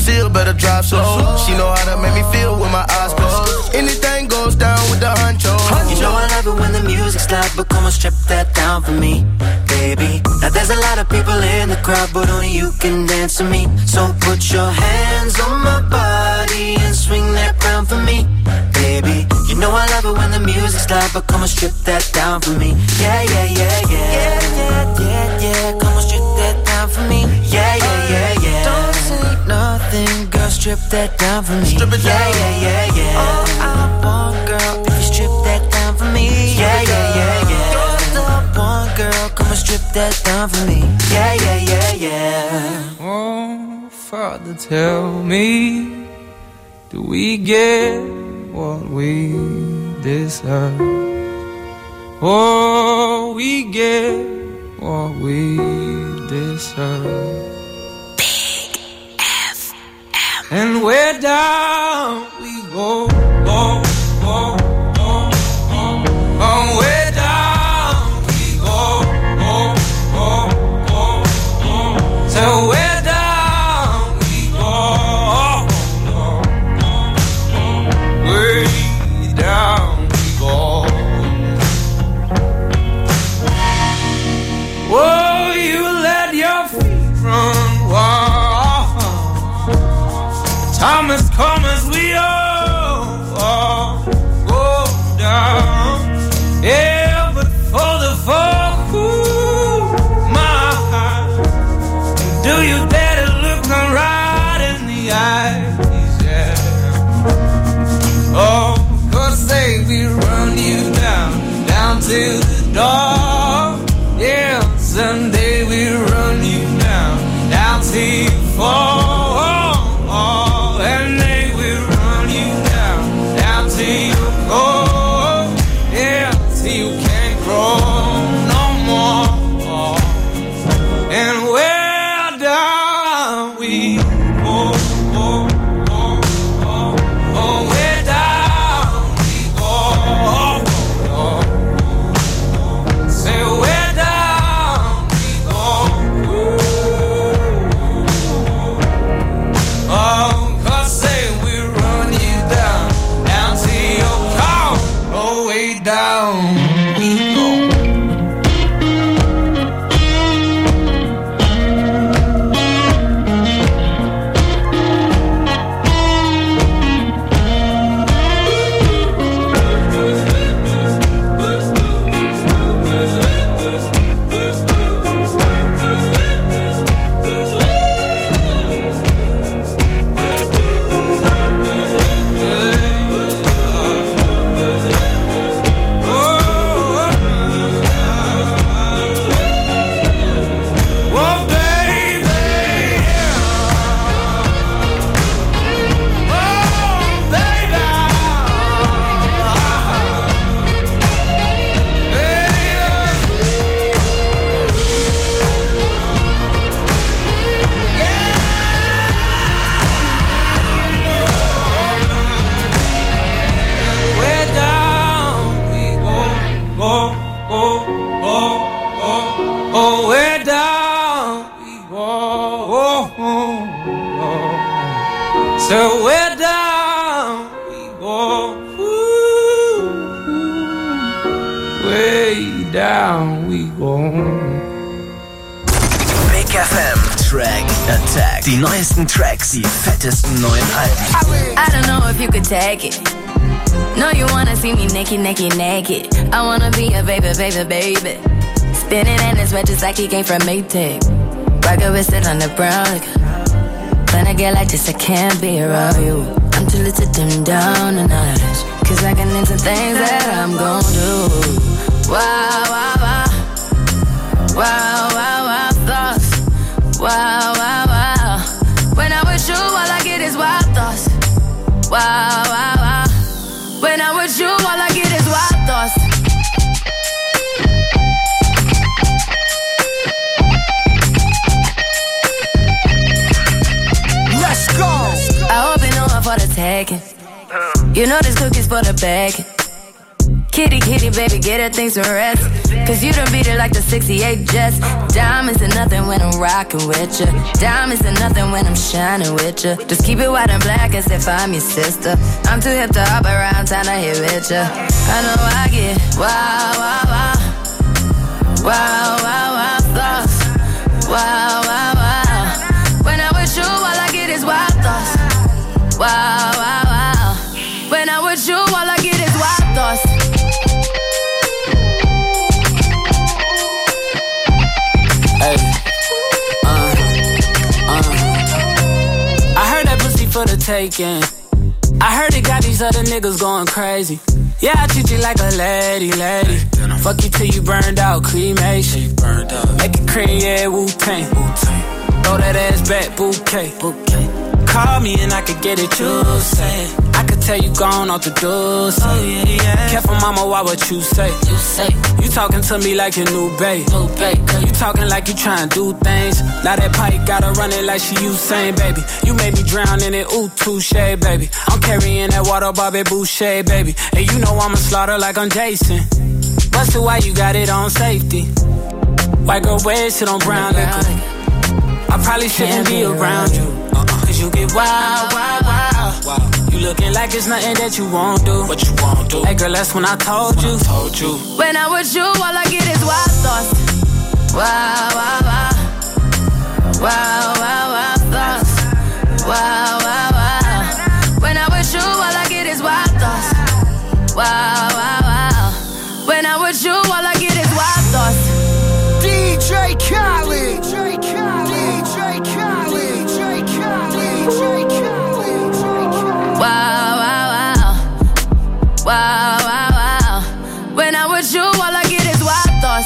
feel, better drive slow. She know how to make me feel with my eyes closed. Anything goes down with the honcho. You know I love it when the music's loud, but come on, strip that down for me, baby. Now there's a lot of people in the crowd, but only you can dance to me. So put your hands on my body and swing that crown for me, baby. You know I love it when the music's loud, but come on, strip that down for me. Yeah, yeah, yeah, yeah. Yeah, yeah, yeah, yeah. Come on, strip that down for me. Yeah, yeah, yeah, yeah. Don't say nothing, girl, strip that down for me. Strip it down. Yeah, yeah, yeah, yeah. All I want, girl, if you strip that down for me. Yeah, yeah, yeah, yeah. You're the one, girl, come on, strip that down for me. Yeah, yeah, yeah, yeah. Oh, Father, tell me, do we get what we deserve? Oh, we get what we deserve. Big FM. And we're down, we go, go, go, go, go. Oh, we're down, we go, go, go, go, go. So we're down, we go, go, go, go. Way down, we go. Whoa, you let your feet run wild. Time has come as we all go down. Yeah, but for the fall, ooh, my heart. Do you dare to look me right in the eyes? Yeah. Oh, 'cause they will run you down, down to the door. Yeah, someday we run you down, down till you fall. And they will run you down, down till you go. Yeah, till you can't grow no more. And we're down, we go, go, go, go. Oh, we're down, we go, go, go. Say we're down, we go. Oh, 'cause say we run you down, down to your car. Oh, way down, we go. Oh, we're down, we go. So we're down, we go. Way down, we go. Big FM Track Attack. Die neuesten Tracks, die fettesten neuen Alben. I don't know if you could take it. No, you wanna see me naked, naked, naked. I wanna be a baby, baby, baby. Spinning in his red just like he came from Maytag. Rocket with it on the brown. When I get like this, I can't be around you. I'm too little to dim down the notch. 'Cause I can into things that I'm gon' do. Wow, wow, wow. Wow, wow, wow, thoughts. Wow, wow, wow. When I'm with you, all I get is wild thoughts. Wow, wow, wow. When I'm with you, all I get is wild thoughts. Let's go! I hope you know I'm for the taking. You know this cookie's for the bag. Kitty, kitty, baby, get her things to rest. Cause you done beat it like the 68 Jets. Diamonds are nothing when I'm rockin' with ya. Diamonds are nothing when I'm shining with ya. Just keep it white and black as if I'm your sister. I'm too hip to hop around, time to hit with ya. I know I get wow, wow, wow. Wow, wow, wow, thoughts. Wow, wow, wow. When I'm with you, all I get is wild thoughts. Wow, wow, wow. When I'm with you, all I get is wild thoughts. Hey, I heard that pussy for the taking. I heard it got these other niggas going crazy. Yeah, I treat you like a lady, lady. Fuck you till you burned out, cremation. Make it cream, yeah, Wu-Tang. Throw that ass back, bouquet. Call me and I could get it, you say. I could tell you gone off the door, say. Oh, yeah, yeah. Careful, mama, why what you say? You talking to me like your new babe. You talking like you trying to do things. Now that pipe got her running like she Usain, baby. You made me drown in it, ooh, touche, baby. I'm carrying that water, Bobby Boucher, baby. And you know I'ma slaughter like I'm Jason. Busted, why you got it on safety? White girl wear shit on brown liquor. I probably shouldn't be around you. Cause you get wild, wild, wild. You looking like it's nothing that you won't do. What you won't do? Hey girl, that's when I told you. When I'm with you, all I get is wild thoughts. Wow, wow, wow. Wow, wow, wow, thoughts. Wow, wow, wow. When I'm with you, all I get is wild thoughts. Wow, wow, wow. When I'm with you, all I get is wild thoughts. DJ Khaled. DJ Khaled. Wow, wow, wow. Wow, wow, wow. When I'm with you, all I get is wild thoughts.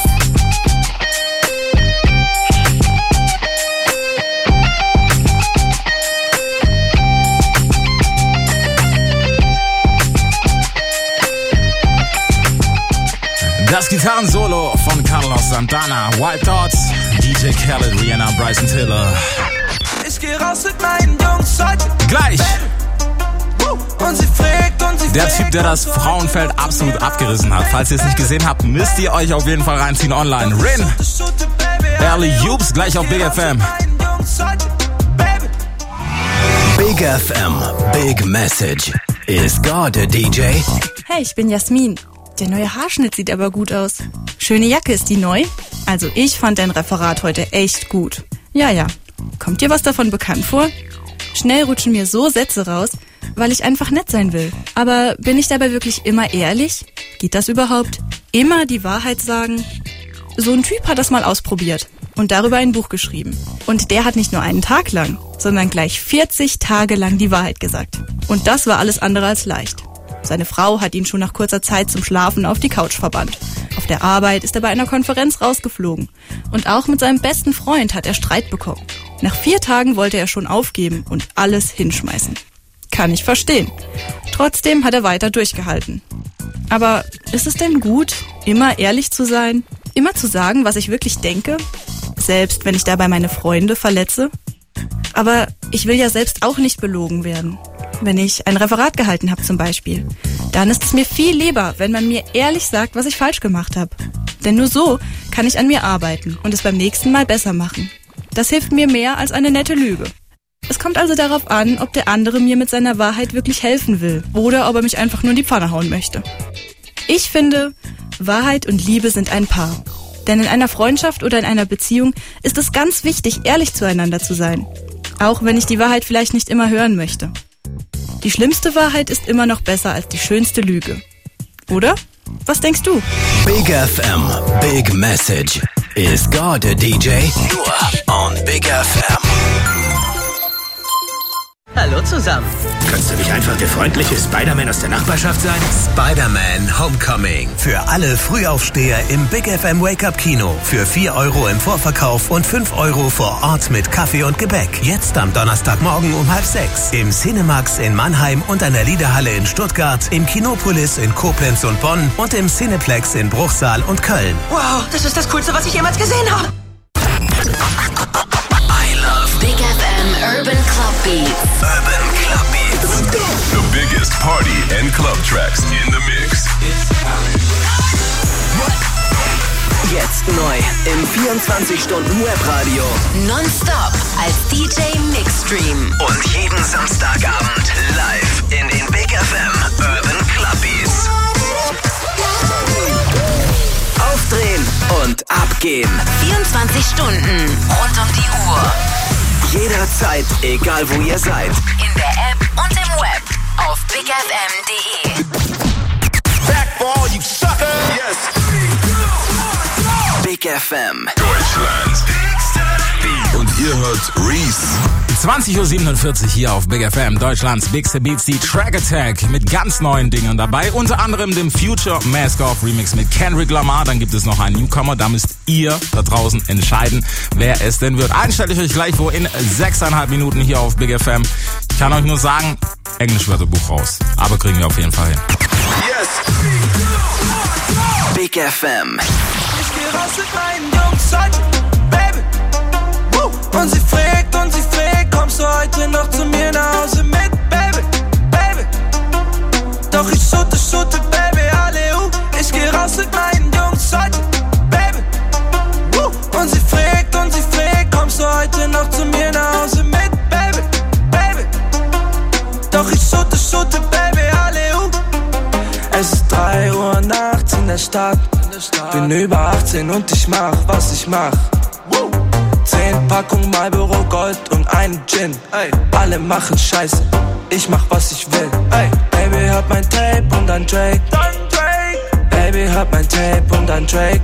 Das Gitarrensolo von Carlos Santana, Wild Thoughts, DJ Khaled, Rihanna, Bryson Tiller. Ich geh raus mit meinen Jungs heute. Gleich! Und sie fragt. Der Typ, der das Frauenfeld absolut abgerissen hat. Falls ihr es nicht gesehen habt, müsst ihr euch auf jeden Fall reinziehen online. Rin, Early Hubes, gleich auf Big FM. Big FM, Big Message. Is God a DJ? Hey, ich bin Jasmin. Der neue Haarschnitt sieht aber gut aus. Schöne Jacke, ist die neu? Also ich fand dein Referat heute echt gut. Ja. Kommt dir was davon bekannt vor? Schnell rutschen mir so Sätze raus, weil ich einfach nett sein will. Aber bin ich dabei wirklich immer ehrlich? Geht das überhaupt? Immer die Wahrheit sagen? So ein Typ hat das mal ausprobiert und darüber ein Buch geschrieben. Und der hat nicht nur einen Tag lang, sondern gleich 40 Tage lang die Wahrheit gesagt. Und das war alles andere als leicht. Seine Frau hat ihn schon nach kurzer Zeit zum Schlafen auf die Couch verbannt. Auf der Arbeit ist er bei einer Konferenz rausgeflogen. Und auch mit seinem besten Freund hat er Streit bekommen. Nach 4 Tagen wollte er schon aufgeben und alles hinschmeißen. Kann ich verstehen. Trotzdem hat er weiter durchgehalten. Aber ist es denn gut, immer ehrlich zu sein? Immer zu sagen, was ich wirklich denke? Selbst wenn ich dabei meine Freunde verletze? Aber ich will ja selbst auch nicht belogen werden. Wenn ich ein Referat gehalten habe zum Beispiel, dann ist es mir viel lieber, wenn man mir ehrlich sagt, was ich falsch gemacht habe. Denn nur so kann ich an mir arbeiten und es beim nächsten Mal besser machen. Das hilft mir mehr als eine nette Lüge. Es kommt also darauf an, ob der andere mir mit seiner Wahrheit wirklich helfen will oder ob er mich einfach nur in die Pfanne hauen möchte. Ich finde, Wahrheit und Liebe sind ein Paar. Denn in einer Freundschaft oder in einer Beziehung ist es ganz wichtig, ehrlich zueinander zu sein. Auch wenn ich die Wahrheit vielleicht nicht immer hören möchte. Die schlimmste Wahrheit ist immer noch besser als die schönste Lüge. Oder? Was denkst du? Big FM, Big Message. Is God a DJ? Nur on Big FM. Hallo zusammen. Kannst du nicht einfach der freundliche Spider-Man aus der Nachbarschaft sein? Spider-Man Homecoming. Für alle Frühaufsteher im Big FM Wake-Up Kino. Für 4 € im Vorverkauf und 5 € vor Ort mit Kaffee und Gebäck. Jetzt am Donnerstagmorgen um 5:30. Im Cinemax in Mannheim und an der Liederhalle in Stuttgart. Im Kinopolis in Koblenz und Bonn. Und im Cineplex in Bruchsal und Köln. Wow, das ist das Coolste, was ich jemals gesehen habe. I love Big FM Urban Club Beats. Urban Club Beats. The biggest party and club tracks in the mix. Jetzt neu im 24-Stunden-Webradio. Nonstop als DJ Mixstream. Und jeden Samstagabend live in den Big FM Urban Clubbies. Aufdrehen und abgehen. 24 Stunden rund um die Uhr. Jederzeit, egal wo ihr seid. In der App und im Web auf bigfm.de. Back for all you suckers. Yes. Big FM. Deutschland. Und ihr hört Reese. 20.47 Uhr hier auf Big FM, Deutschlands Bigste Beats, die Track Attack mit ganz neuen Dingen dabei. Unter anderem dem Future Mask Off Remix mit Kendrick Lamar. Dann gibt es noch einen Newcomer. Da müsst ihr da draußen entscheiden, wer es denn wird. Einstelle ich euch gleich wo in 6,5 Minuten hier auf Big FM. Ich kann euch nur sagen, Englisch-Wörterbuch raus. Aber kriegen wir auf jeden Fall hin. Yes. Big FM. Ich geh raus mit meinen Jungs heute, Baby. Und sie fragt, kommst du heute noch zu mir nach Hause mit, Baby, Baby. Doch ich shoote, Baby, alle ich geh raus mit meinen Jungs heute, Baby. Und sie fragt, kommst du heute noch zu mir nach Hause mit, Baby, Baby. Doch ich shoote, Baby, alle Es ist 3 Uhr nachts in der Stadt. Bin über 18 und ich mach, was ich mach. 10 Packungen Marlboro Gold und einen Gin. Alle machen Scheiße, ich mach was ich will. Baby, hab mein Tape und dann Drake. Baby, hab mein Tape und dann Drake.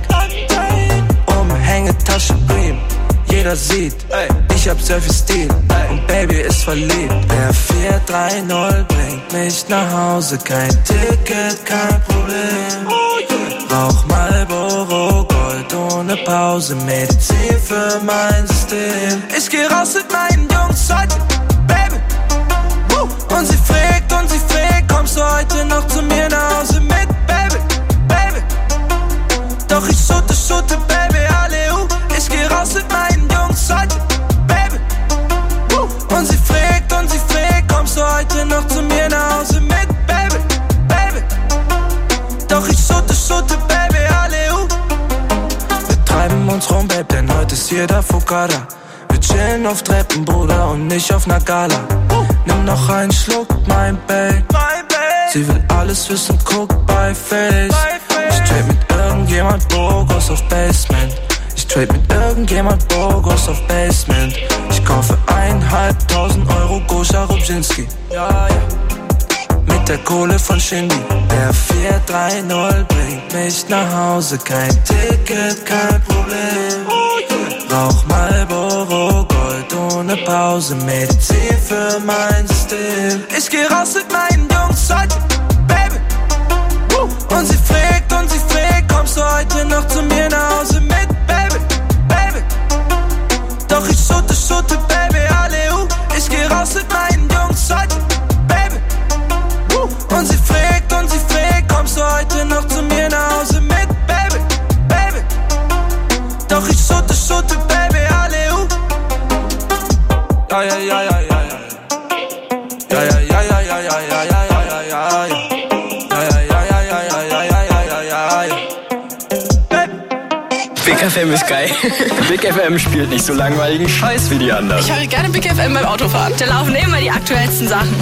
Umhängetasche Bream, jeder sieht, ich hab sehr viel Stil und Baby ist verliebt. Der 430 bringt mich nach Hause, kein Ticket, kein Problem. Rauch Marlboro Gold ohne Pause, Medizin für mein System. Ich geh raus mit meinen Jungs heute, Baby. Und sie fragt, kommst du heute noch zu mir nach Hause mit, Baby, Baby. Doch ich shoote, Baby, alle ich geh raus mit meinen Jungs heute, Baby. Und sie fragt, kommst du heute noch zu mir nach Hause mit, Baby, Baby. Doch ich shoote, Baby, alle Wir treiben uns rum, Babe, denn heute ist jeder Fugada. Wir chillen auf Treppen, Bruder, und nicht auf ner Gala. Nimm noch einen Schluck, mein Babe. Sie will alles wissen, guck bei Face. Ich trade mit irgendjemand Burgos auf Basement. Ich trade mit irgendjemand Burgos auf Basement. Ich kaufe 1.500 € Gosha Rubczynski. Ja, ja. Mit der Kohle von Shindy. Der 430 bringt mich nach Hause, kein Ticket, kein Problem. Rauch Marlboro Gold ohne Pause, Medizin für mein System. Ich geh raus mit meinen Jungs heute, Baby. Und sie fragt, kommst du heute noch zu mir nach Hause mit, Baby, Baby. Doch ich shoote, Baby, alle ich geh raus mit meinen Jungs heute, Baby. Und sie fragt, kommst du heute noch zu mir nach Hause mit, Baby, Baby. Doch ich shoote, Baby, alle ja, ja, ja, ja, ja, ja. Ja, ja, ja, ja, ja, ja, ja, ja, ja, ja, ja. Big FM ist geil. Big FM spielt nicht so langweiligen Scheiß wie die anderen. Ich höre gerne Big FM beim Autofahren. Da laufen immer die aktuellsten Sachen.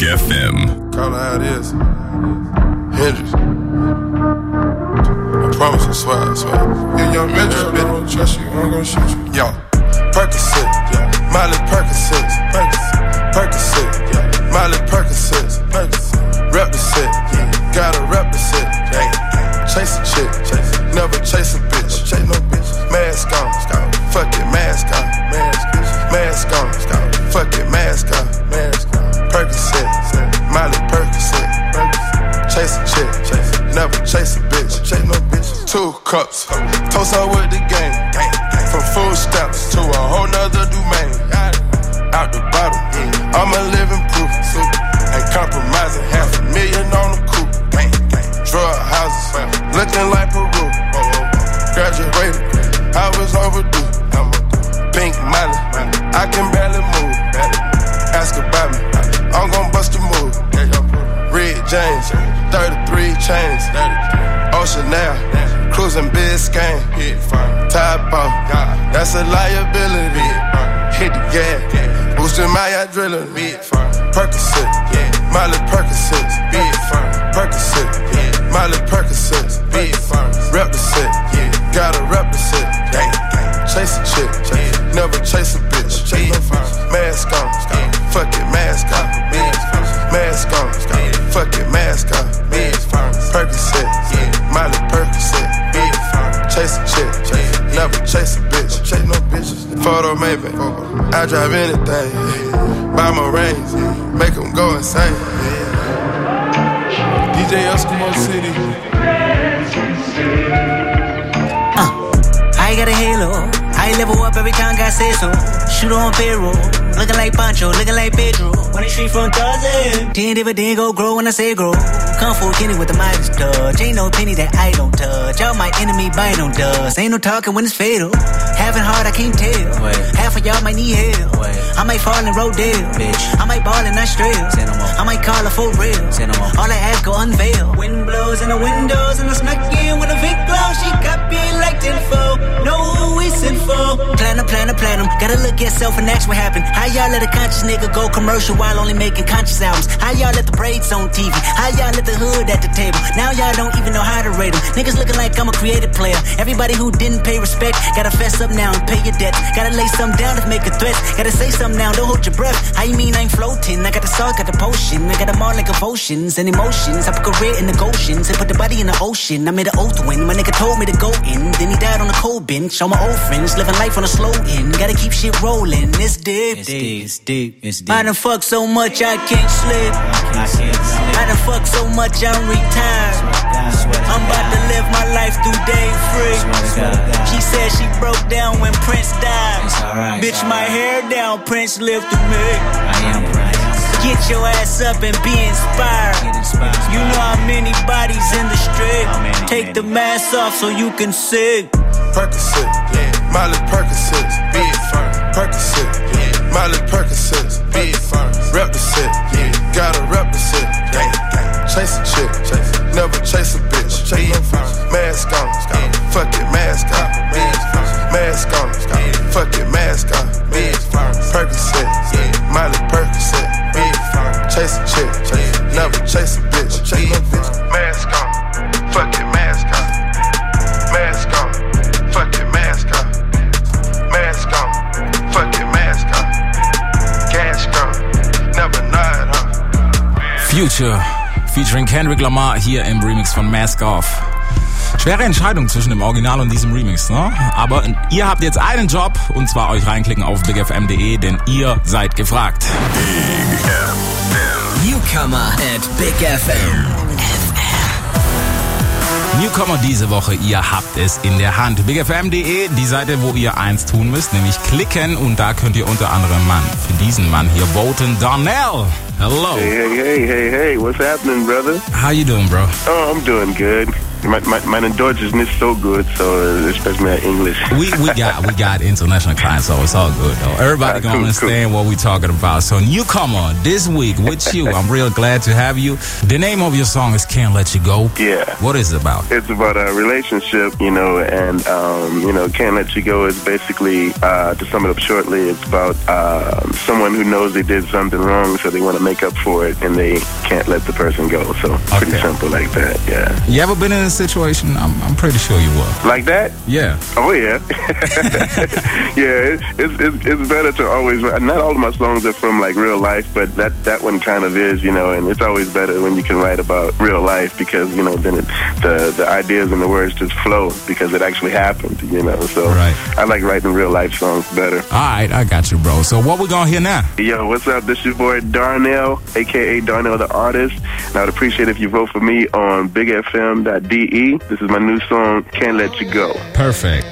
FM. Call it how it is. Hendrix. I promise, I swear. Yeah, young Hendrix, I don't trust you, I'm gonna shoot you. Yo, Percocet, Miley Percocet, Miley Percocet, rep the set, gotta rep the set. Chase a chick, never chase a bitch. Mask on, fuck it, mask on. Mask on, fuck it, mask on. Percocet, Miley Percocet. Chase a chick, never chase a bitch. 2 cups, toast her with the game. From food stamps to a whole nother domain. Out the bottom, I'm a living proof. Ain't compromising, $500,000 on the coupe. Drug houses, looking like Peru. Graduated, I was overdue. Pink Miley, I can barely move. Ask about me, I'm gon' bust a move. Red James, 33 chains. Ocean now, cruising Biscayne. Top off, that's a liability. Hit the gas, boosting my adrenaline. Percocet, Miley Percocet, Percocet, Miley Percocet, rep the set, gotta rep the set. Chase a chick, never chase a bitch. Mask on, fuck it, mask on. Mask on, fuck it, mask on. Percocet, Miley Percocet, chase a chick, never chase a bitch. Chase no bitches. Photo maybe, I drive anything. Buy my rings, make them go insane. DJ Eskimo City. I got a halo. I level up every time God says so. Shoot on payroll. Looking like Pancho, looking like Pedro. On the street from Tarzan. 10 dividend go grow when I say grow. Kung Fu Kenny with the Midas touch. Ain't no penny that I don't touch. All my enemy bite on dust. Ain't no talking when it's fatal. Having hard, I can't tell. Half of y'all might need help. I might fall in Rodale. I might ball in Australia. I might call her for real. All I ask go unveil. Wind blows in the windows and I snuck in with a Vic glow. She copy like tenfold. Know who we sent for. Platinum. Gotta look at self and ask what happened. How y'all let a conscious nigga go commercial while only making conscious albums? How y'all let the braids on TV? How y'all let the hood at the table? Now y'all don't even know how to rate them. Niggas looking like I'm a creative player. Everybody who didn't pay respect gotta fess up now and pay your debts. Gotta lay something down to make a threat. Gotta say something now, don't hold your breath. How you mean I ain't floating? I got the salt, got the potion. I got them all like emotions and emotions. I put career in the Goshen's and put the body in the ocean. I made an oath when my nigga told me to go in. Then he died on the cold bench. All my old friends living life on a slow end. Gotta keep shit rolling. It's deep. I done fuck so much I can't sleep. I done fuck so much I'm retired. I'm about to live my life through day free. She said she broke down when Prince died. Bitch, my hair down, Prince lived through me. Get your ass up and be inspired. You know how many bodies in the street. Take the mask off so you can see. Percocet, Miley Percocet, Percocet, Miley Percocet, rep the set, gotta rep the set. Chase a chick, never chase a bitch. Mask on, fuck it, mask on. Mask on, fuck it, mask on. Percocet, Miley Percocet, chase a chick, never chase a bitch. Mask on, fuck it, mask on. Mask on, fuck it, mask on. Mask on, fuck it, mask on. Cash gone, never nod, huh? Future featuring Kendrick Lamar hier im Remix von Mask Off. Schwere Entscheidung zwischen dem Original und diesem Remix, ne? Aber ihr habt jetzt einen Job, und zwar euch reinklicken auf bigfm.de, denn ihr seid gefragt. Big FM. Newcomer at Big FM. Newcomer diese Woche, ihr habt es in der Hand. bigfm.de, die Seite, wo ihr eins tun müsst, nämlich klicken, und da könnt ihr unter anderem für diesen Mann hier voten. Darnell, hello. Hey, what's happening, brother? How you doing, bro? Oh, I'm doing good. Mein Deutsch is nicht so good, so especially my English. we got international clients, so it's all good though. Everybody gonna understand what we talking about. So newcomer this week with you, I'm real glad to have you. The name of your song is "Can't Let You Go." Yeah. What is it about? It's about a relationship, and "Can't Let You Go" is basically, to sum it up shortly, it's about someone who knows they did something wrong, so they want to make up for it, and they can't let the person go. So pretty simple like that. Yeah. You ever been in a situation? I'm pretty sure you were. Like that? Yeah. Oh yeah. Yeah. It's better to always. Not all of my songs are from like real life, but that one kind of is, and it's always better when you can write about real life because then the ideas and the words just flow because it actually happened. So right. I like writing real life songs better. All right, I got you, bro. So what we gonna hear now? Yo, what's up? This is your boy Darnell, aka Darnell the Artist. And I would appreciate if you vote for me on BigFM.de. This is my new song, "Can't Let You Go." Perfect.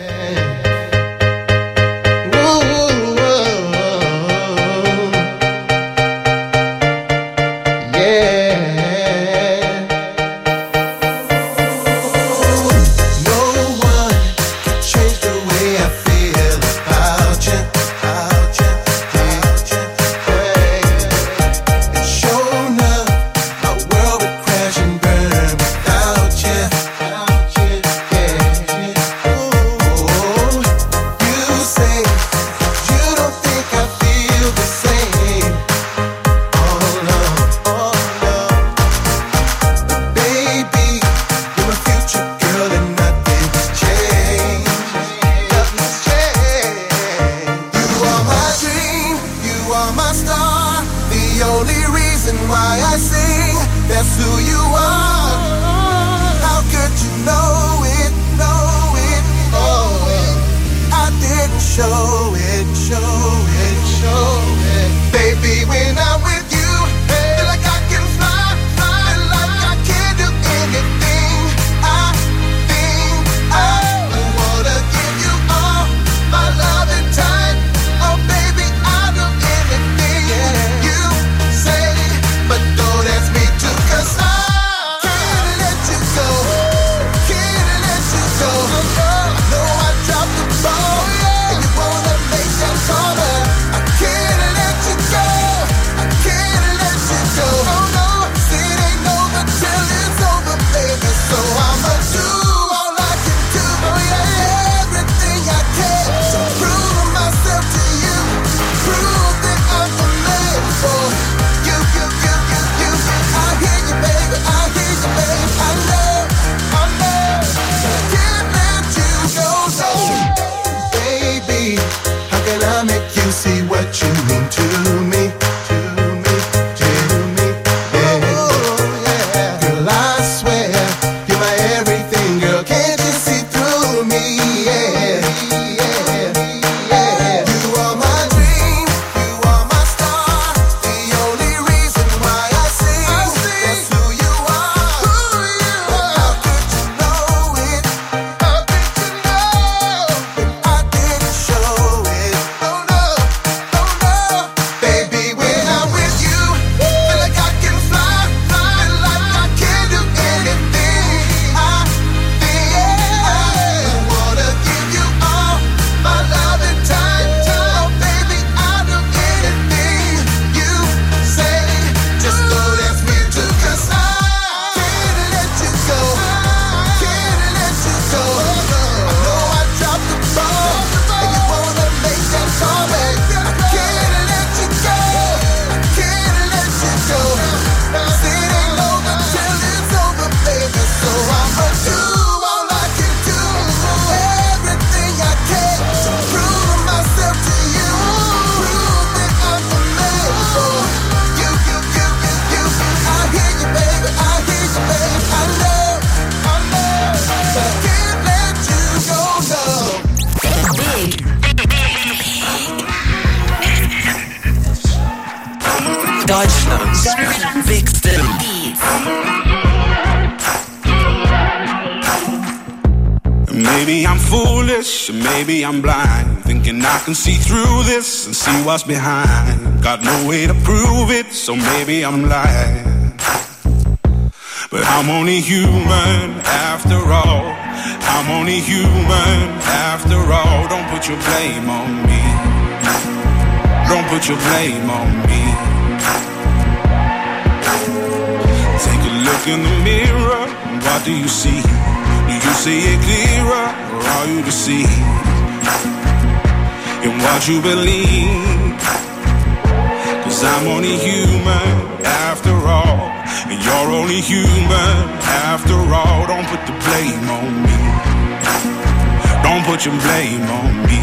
Deutschlands bigste Beats. Maybe I'm foolish, maybe I'm blind, thinking I can see through this and see what's behind. Got no way to prove it, so maybe I'm lying. But I'm only human after all. I'm only human after all. Don't put your blame on me. Don't put your blame on me. Take a look in the mirror. What do you see? Do you see it clearer, or are you deceived in what you believe? 'Cause I'm only human after all, and you're only human after all. Don't put the blame on me. Don't put your blame on me.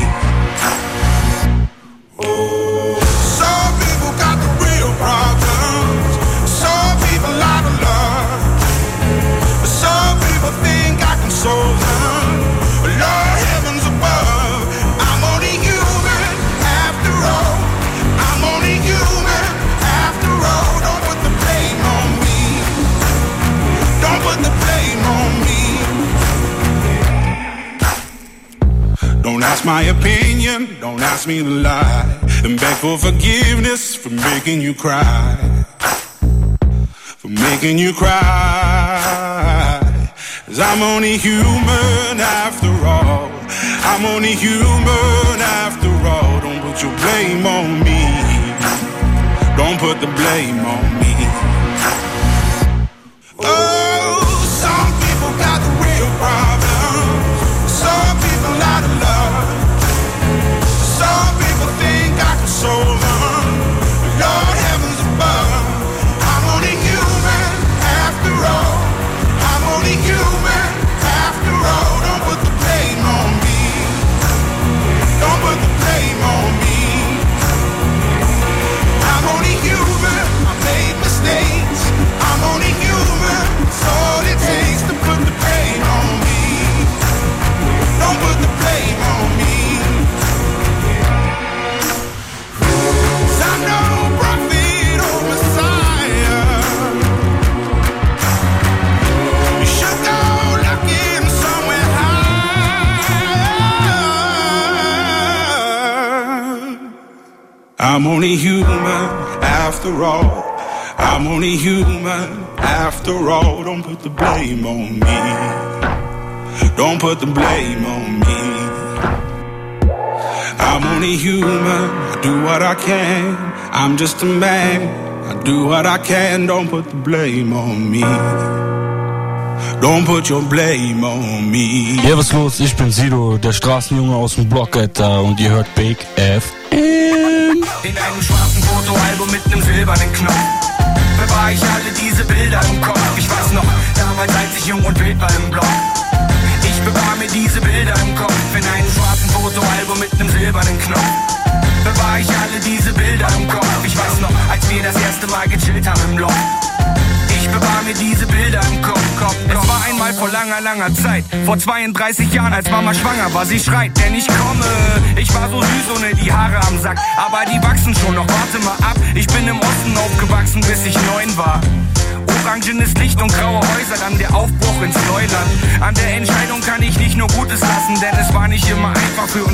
Some people got the real problems. Some people out of love. Some people think I can solve them. Lord, heavens above, I'm only human after all. I'm only human after all. Don't put the blame on me. Don't put the blame on me. Don't ask my opinion, don't ask me to lie, and beg for forgiveness for making you cry. For making you cry. 'Cause I'm only human after all. I'm only human after all. Don't put your blame on me. Don't put the blame on me. Oh, some people got the real problems. Some people out of love. Some people think I can solve them. Lord, heavens above, I'm only human after all. I'm only human after all. Don't put the blame on me. Don't put the blame on me. I'm only human. I made mistakes. I'm only human. It's all it takes to put the blame on me. Don't put the blame on me. 'Cause I'm no prophet or Messiah. You should go looking somewhere high. I'm only human after all. I'm only human after all. Don't put the blame on me. Don't put the blame on me. I'm only human. I do what I can. I'm just a man. I do what I can. Don't put the blame on me. Don't put your blame on me. Ja, was los? Ich bin Sido, der Straßenjunge aus dem Block, Alter, und ihr hört Big FM. In einem schwarzen Fotoalbum mit einem silbernen Knopf bewahre ich alle diese Bilder im Kopf. Ich weiß noch, damals als ich jung und wild war im Block. Ich bewahre mir diese Bilder im Kopf. In einem schwarzen Fotoalbum mit einem silbernen Knopf bewahre ich alle diese Bilder im Kopf. Ich weiß noch, als wir das erste Mal gechillt haben im Loft. Ich bewahre mir diese Bilder im Kopf. Es war einmal vor langer, langer Zeit, vor 32 Jahren, als Mama schwanger war. Sie schreit, denn ich komme. Ich war so süß ohne die Haare am Sack, aber die wachsen schon noch, warte mal ab. Ich bin im Osten aufgewachsen, bis ich 9 war. Orangenes Licht und graue Häuser, dann der Aufbruch ins Neuland. An der Entscheidung kann ich nicht nur Gutes lassen, denn es war nicht immer einfach für uns